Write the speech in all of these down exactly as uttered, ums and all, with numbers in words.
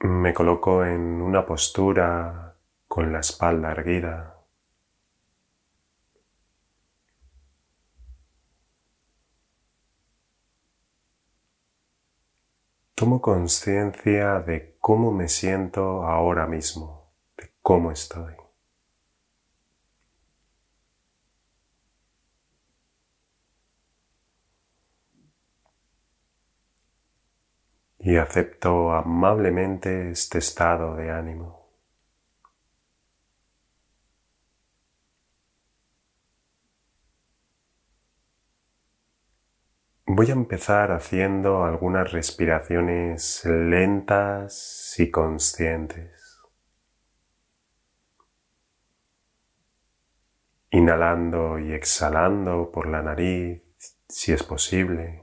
Me coloco en una postura con la espalda erguida. Tomo conciencia de cómo me siento ahora mismo, de cómo estoy. Y acepto amablemente este estado de ánimo. Voy a empezar haciendo algunas respiraciones lentas y conscientes. Inhalando y exhalando por la nariz, si es posible.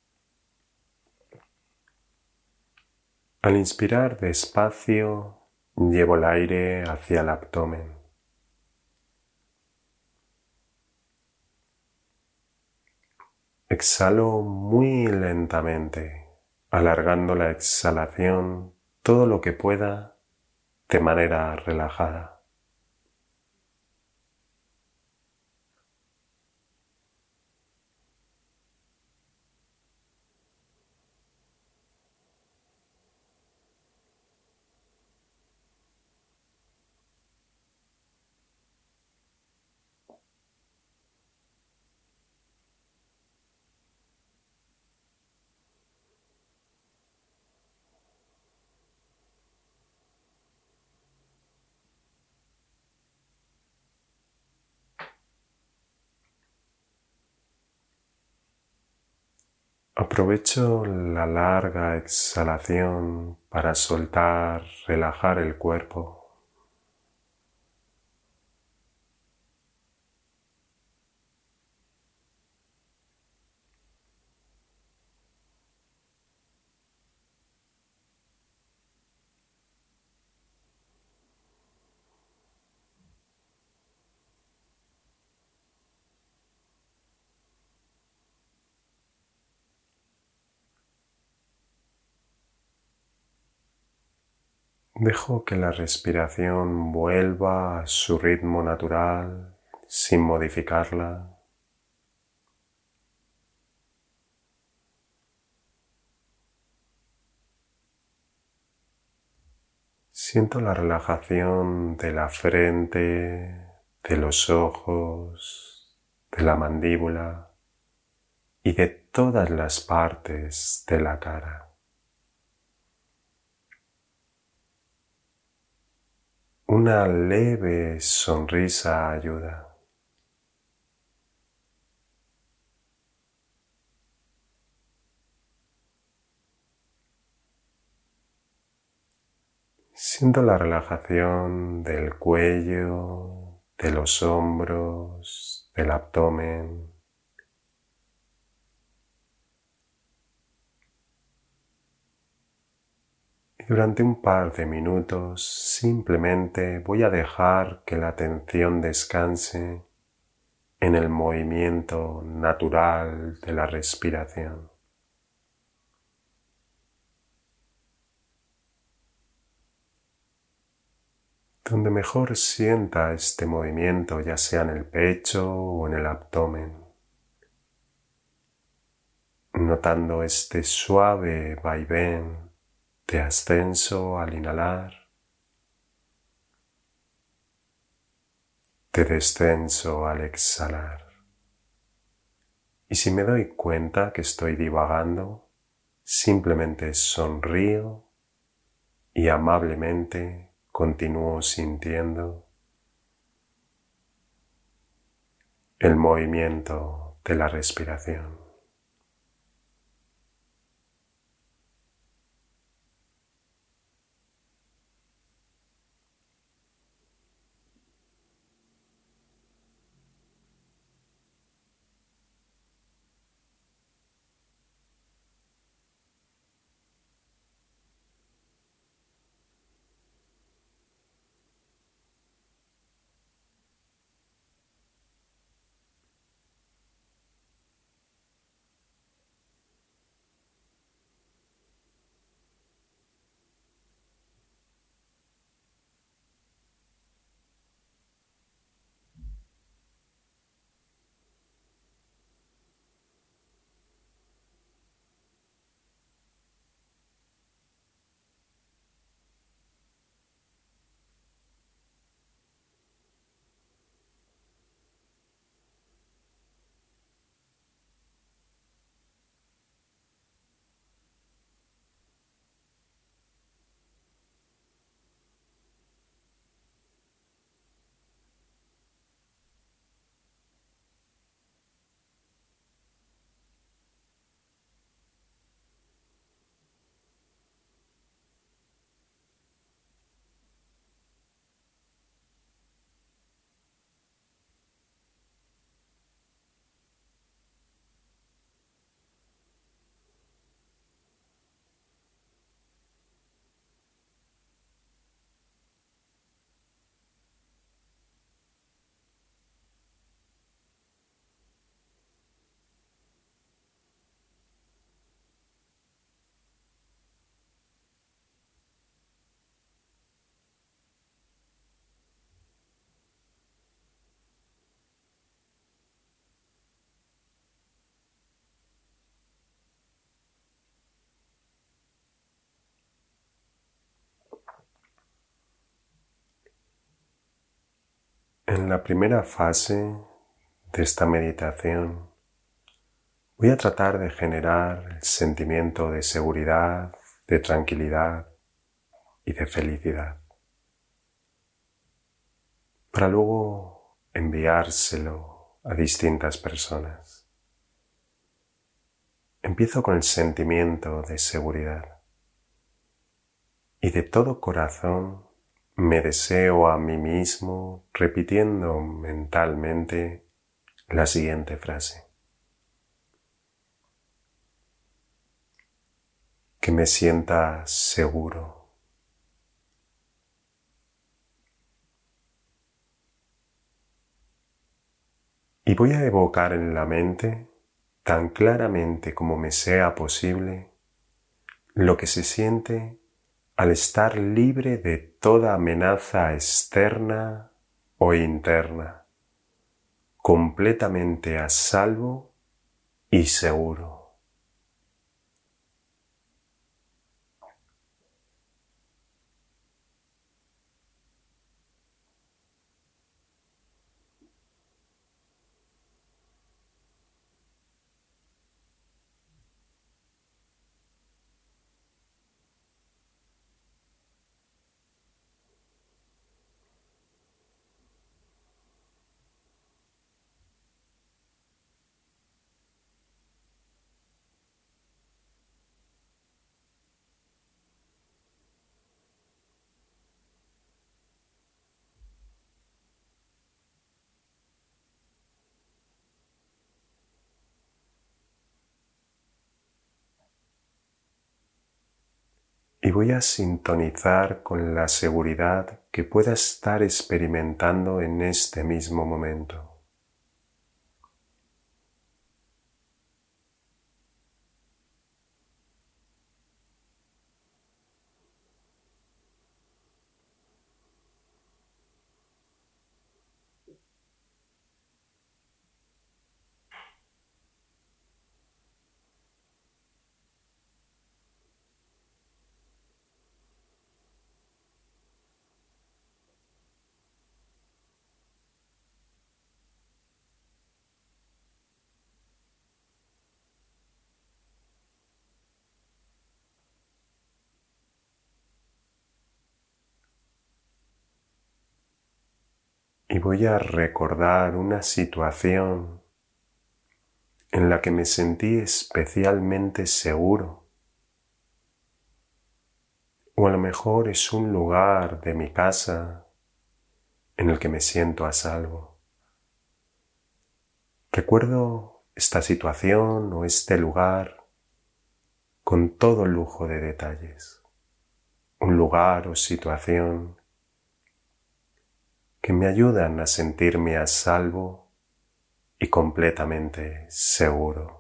Al inspirar despacio, llevo el aire hacia el abdomen. Exhalo muy lentamente, alargando la exhalación todo lo que pueda de manera relajada. Aprovecho la larga exhalación para soltar, relajar el cuerpo. Dejo que la respiración vuelva a su ritmo natural sin modificarla. Siento la relajación de la frente, de los ojos, de la mandíbula y de todas las partes de la cara. Una leve sonrisa ayuda. Siento la relajación del cuello, de los hombros, del abdomen. Y durante un par de minutos simplemente voy a dejar que la atención descanse en el movimiento natural de la respiración. Donde mejor sienta este movimiento, ya sea en el pecho o en el abdomen, notando este suave vaivén de ascenso al inhalar, de descenso al exhalar. Y si me doy cuenta que estoy divagando, simplemente sonrío y amablemente continúo sintiendo el movimiento de la respiración. En la primera fase de esta meditación voy a tratar de generar el sentimiento de seguridad, de tranquilidad y de felicidad, para luego enviárselo a distintas personas. Empiezo con el sentimiento de seguridad y de todo corazón me deseo a mí mismo repitiendo mentalmente la siguiente frase: que me sienta seguro. Y voy a evocar en la mente, tan claramente como me sea posible, lo que se siente al estar libre de toda amenaza externa o interna, completamente a salvo y seguro. Y voy a sintonizar con la seguridad que pueda estar experimentando en este mismo momento. Y voy a recordar una situación en la que me sentí especialmente seguro. O a lo mejor es un lugar de mi casa en el que me siento a salvo. Recuerdo esta situación o este lugar con todo lujo de detalles. Un lugar o situación que me ayudan a sentirme a salvo y completamente seguro.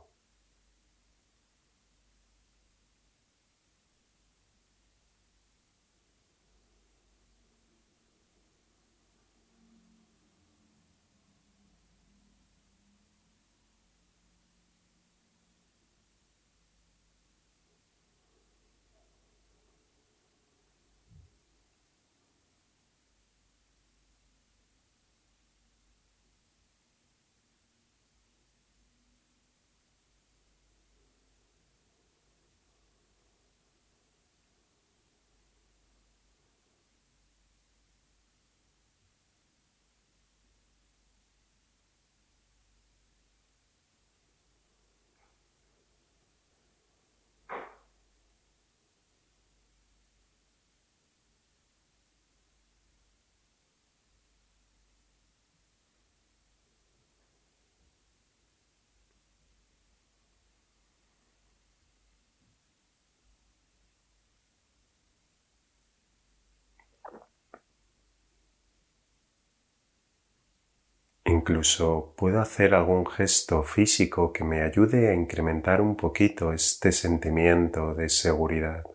Incluso puedo hacer algún gesto físico que me ayude a incrementar un poquito este sentimiento de seguridad.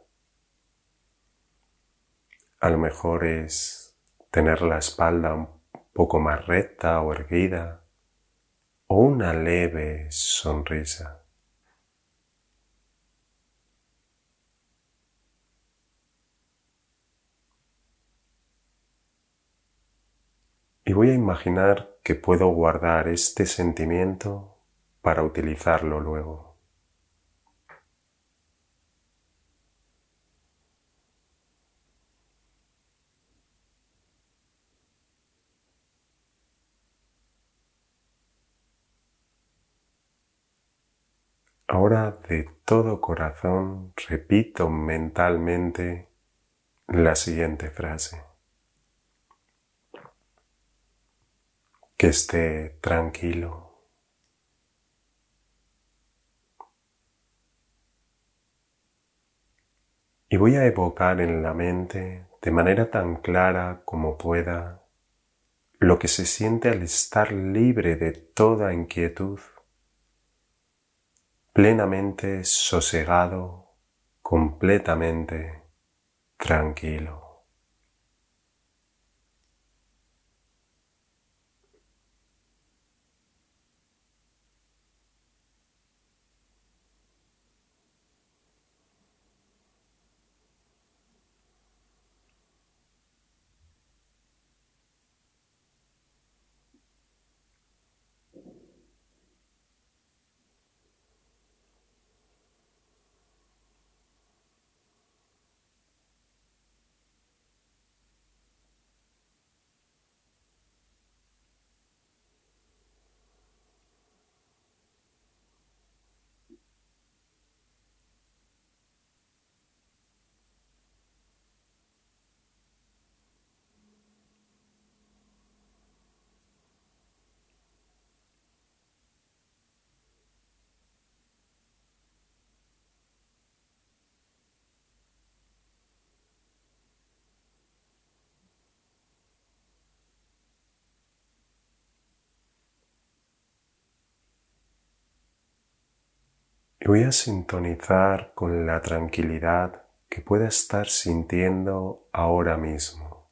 A lo mejor es tener la espalda un poco más recta o erguida, o una leve sonrisa. Y voy a imaginar que puedo guardar este sentimiento para utilizarlo luego. Ahora de todo corazón repito mentalmente la siguiente frase. Que esté tranquilo. Y voy a evocar en la mente, de manera tan clara como pueda, lo que se siente al estar libre de toda inquietud, plenamente sosegado, completamente tranquilo. Y voy a sintonizar con la tranquilidad que pueda estar sintiendo ahora mismo.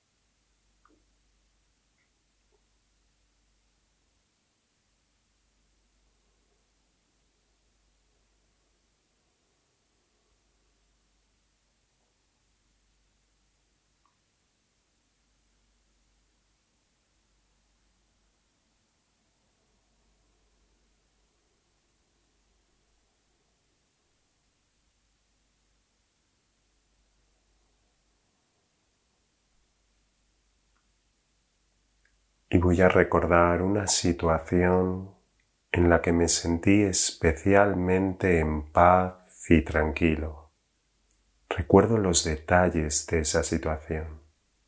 Y voy a recordar una situación en la que me sentí especialmente en paz y tranquilo. Recuerdo los detalles de esa situación.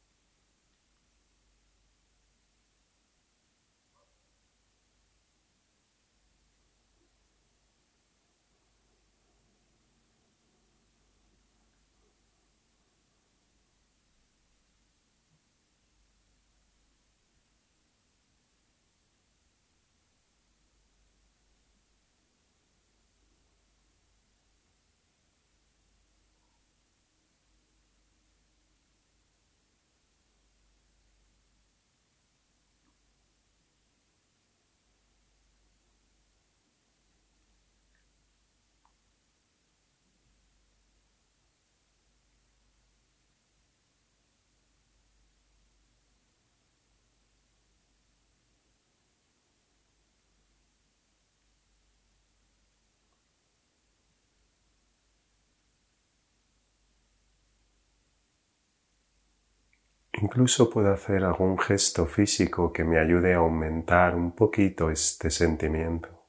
Incluso puedo hacer algún gesto físico que me ayude a aumentar un poquito este sentimiento.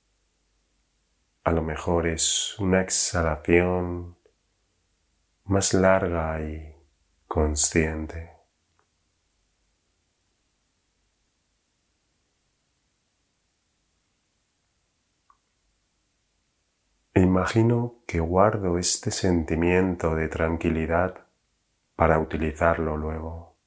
A lo mejor es una exhalación más larga y consciente. E imagino que guardo este sentimiento de tranquilidad para utilizarlo luego.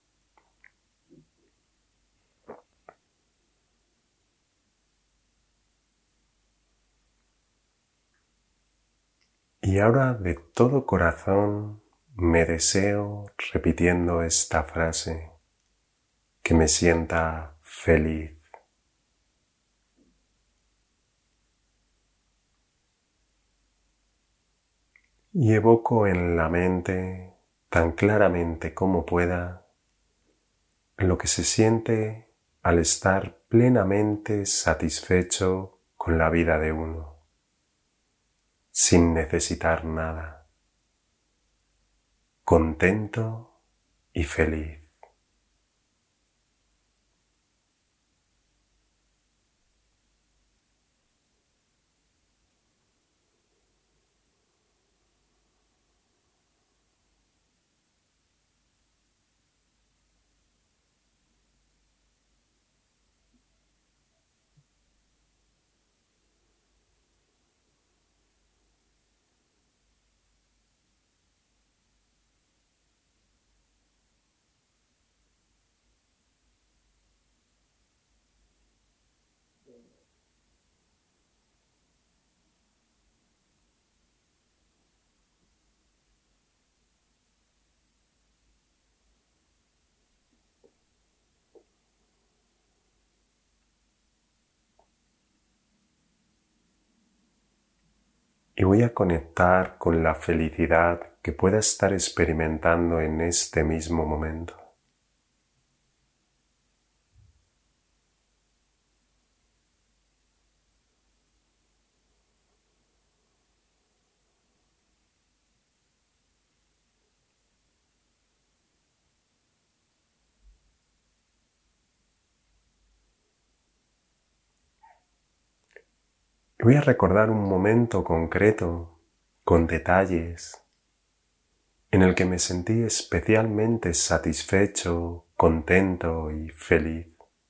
Y ahora de todo corazón me deseo repitiendo esta frase, que me sienta feliz. Y evoco en la mente tan claramente como pueda lo que se siente al estar plenamente satisfecho con la vida de uno, sin necesitar nada, contento y feliz. Y voy a conectar con la felicidad que pueda estar experimentando en este mismo momento. Y voy a recordar un momento concreto, con detalles, en el que me sentí especialmente satisfecho, contento y feliz.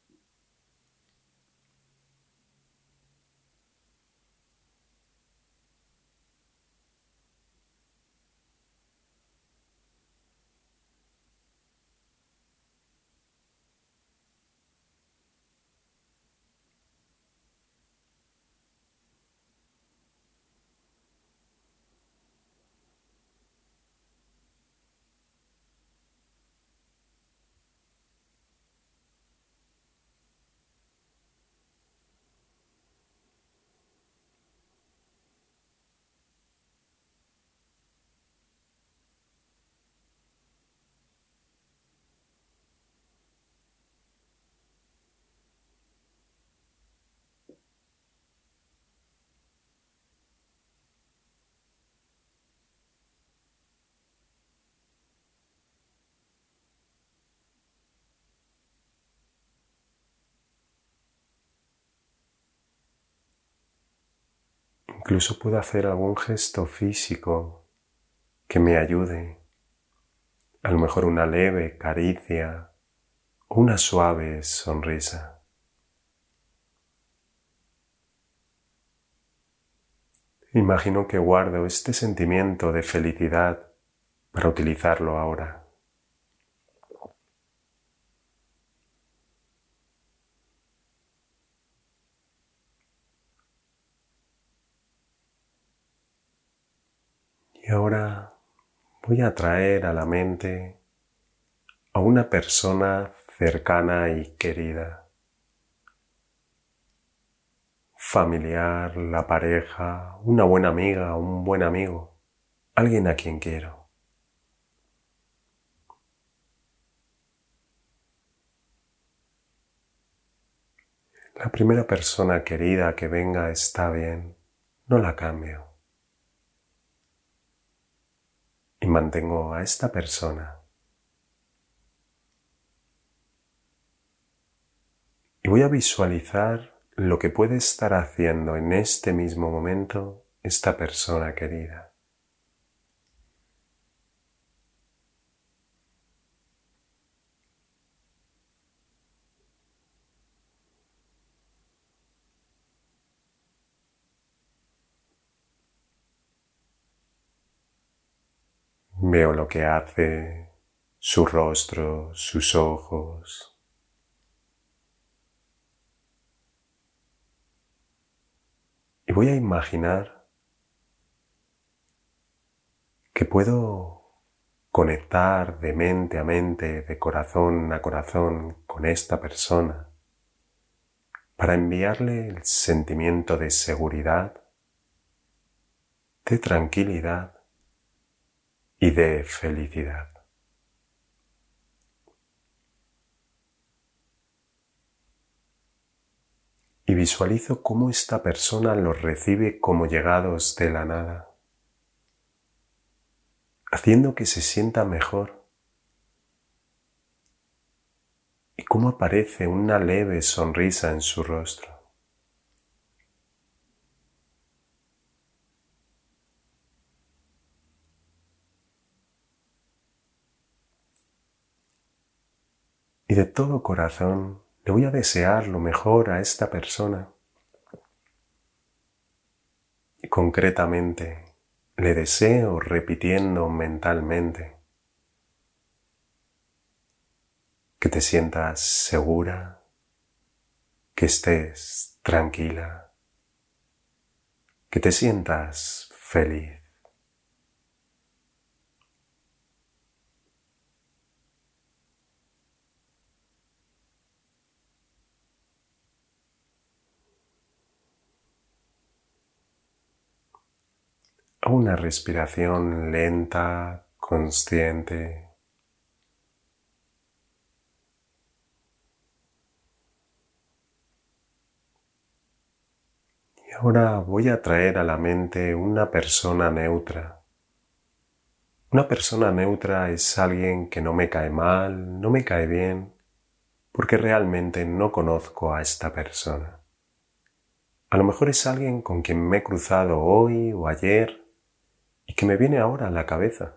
Incluso puedo hacer algún gesto físico que me ayude, a lo mejor una leve caricia o una suave sonrisa. Imagino que guardo este sentimiento de felicidad para utilizarlo ahora. Y ahora voy a traer a la mente a una persona cercana y querida. Familiar, la pareja, una buena amiga, un buen amigo, alguien a quien quiero. La primera persona querida que venga está bien, no la cambio. Y mantengo a esta persona. Y voy a visualizar lo que puede estar haciendo en este mismo momento esta persona querida. Veo lo que hace, su rostro, sus ojos. Y voy a imaginar que puedo conectar de mente a mente, de corazón a corazón con esta persona para enviarle el sentimiento de seguridad, de tranquilidad y de felicidad. y visualizo cómo esta persona los recibe como llegados de la nada, haciendo que se sienta mejor, y cómo aparece una leve sonrisa en su rostro. Y de todo corazón le voy a desear lo mejor a esta persona. Y concretamente le deseo repitiendo mentalmente que te sientas segura, que estés tranquila, que te sientas feliz. A una respiración lenta, consciente. Y ahora voy a traer a la mente una persona neutra. Una persona neutra es alguien que no me cae mal, no me cae bien, porque realmente no conozco a esta persona. A lo mejor es alguien con quien me he cruzado hoy o ayer y que me viene ahora a la cabeza.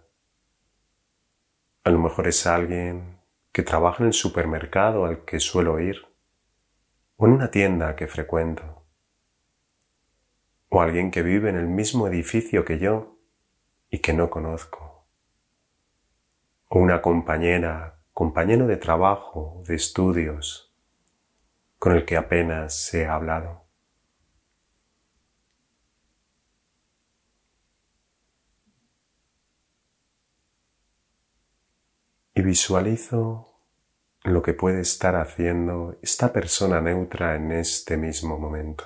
A lo mejor es alguien que trabaja en el supermercado al que suelo ir, o en una tienda que frecuento, o alguien que vive en el mismo edificio que yo y que no conozco, o una compañera, compañero de trabajo, de estudios, con el que apenas he hablado. Y visualizo lo que puede estar haciendo esta persona neutra en este mismo momento.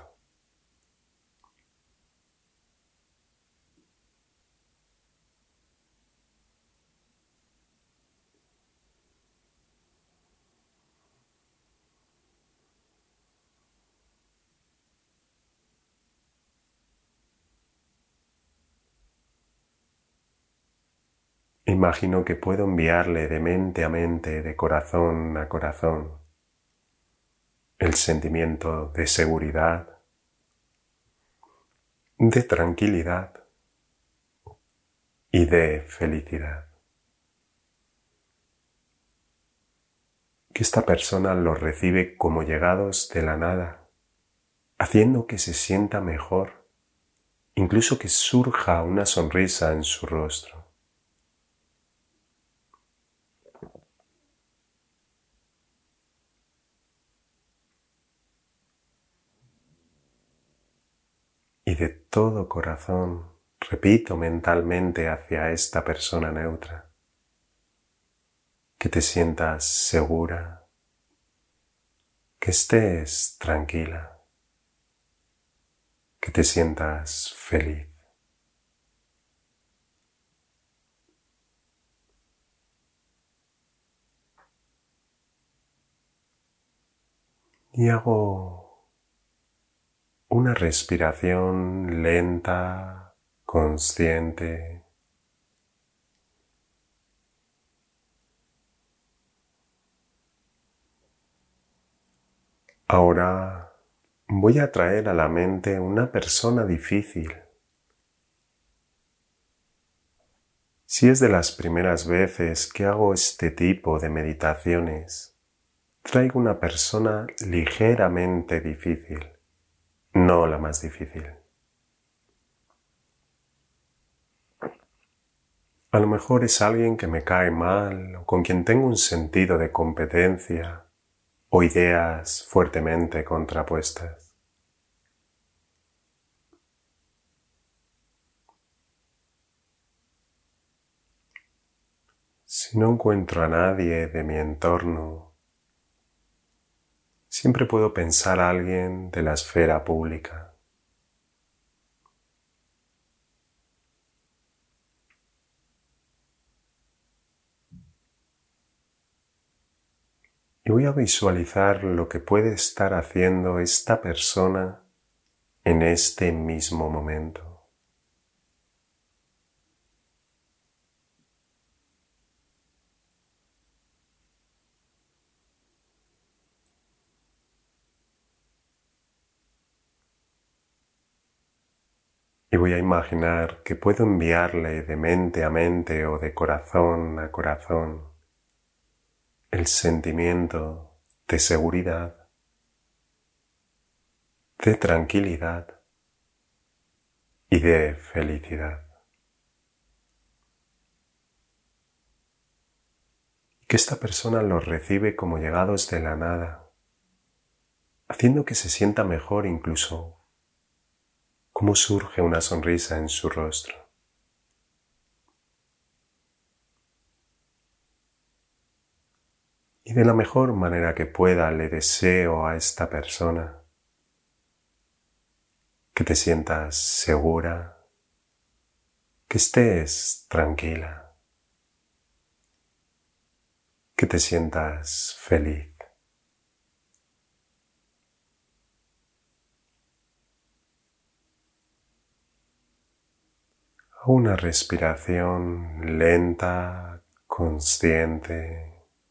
Imagino que puedo enviarle de mente a mente, de corazón a corazón, el sentimiento de seguridad, de tranquilidad y de felicidad. Que esta persona los recibe como llegados de la nada, haciendo que se sienta mejor, incluso que surja una sonrisa en su rostro. Y de todo corazón repito mentalmente hacia esta persona neutra, que te sientas segura, que estés tranquila, que te sientas feliz. Y hago una respiración lenta, consciente. Ahora voy a traer a la mente una persona difícil. Si es de las primeras veces que hago este tipo de meditaciones, traigo una persona ligeramente difícil, no la más difícil. A lo mejor es alguien que me cae mal o con quien tengo un sentido de competencia o ideas fuertemente contrapuestas. Si no encuentro a nadie de mi entorno, siempre puedo pensar a alguien de la esfera pública. Y voy a visualizar lo que puede estar haciendo esta persona en este mismo momento. Y voy a imaginar que puedo enviarle de mente a mente o de corazón a corazón el sentimiento de seguridad, de tranquilidad y de felicidad. Y que esta persona los recibe como llegados de la nada, haciendo que se sienta mejor incluso cómo surge una sonrisa en su rostro. Y de la mejor manera que pueda le deseo a esta persona que te sientas segura, que estés tranquila, que te sientas feliz. Una respiración lenta, consciente.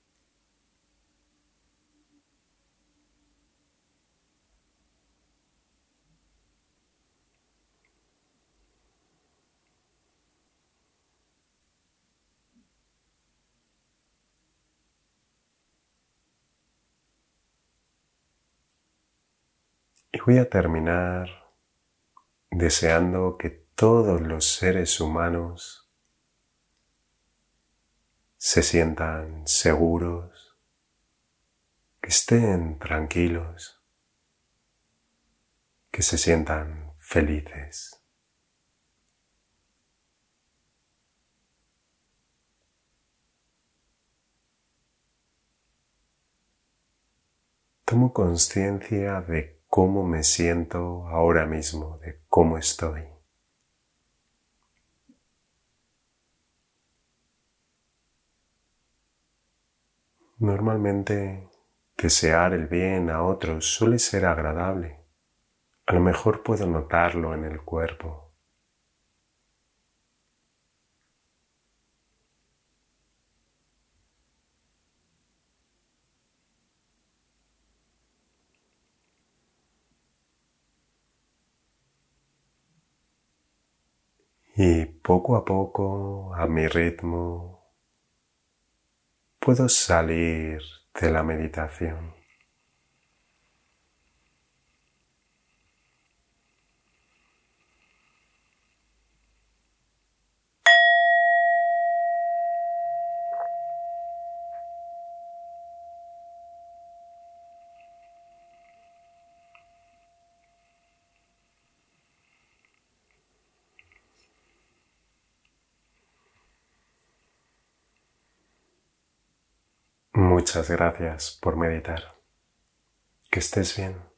Y voy a terminar deseando que todos los seres humanos se sientan seguros, que estén tranquilos, que se sientan felices. Tomo conciencia de cómo me siento ahora mismo, de cómo estoy. Normalmente desear el bien a otros suele ser agradable. A lo mejor puedo notarlo en el cuerpo. Y poco a poco, a mi ritmo, puedo salir de la meditación. Muchas gracias por meditar. Que estés bien.